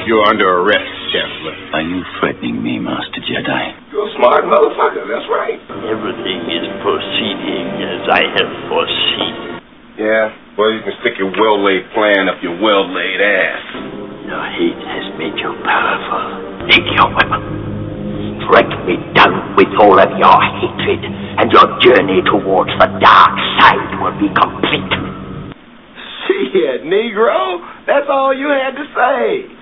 You're under arrest, Chancellor. Are you threatening me, Master Jedi? You're a smart motherfucker, that's right. Everything is proceeding as I have foreseen. Yeah, well, you can stick your well-laid plan up your well-laid ass. Your hate has made you powerful. Take your weapon. Strike me down with all of your hatred, and your journey towards the dark side will be complete. Shit, Negro, that's all you had to say.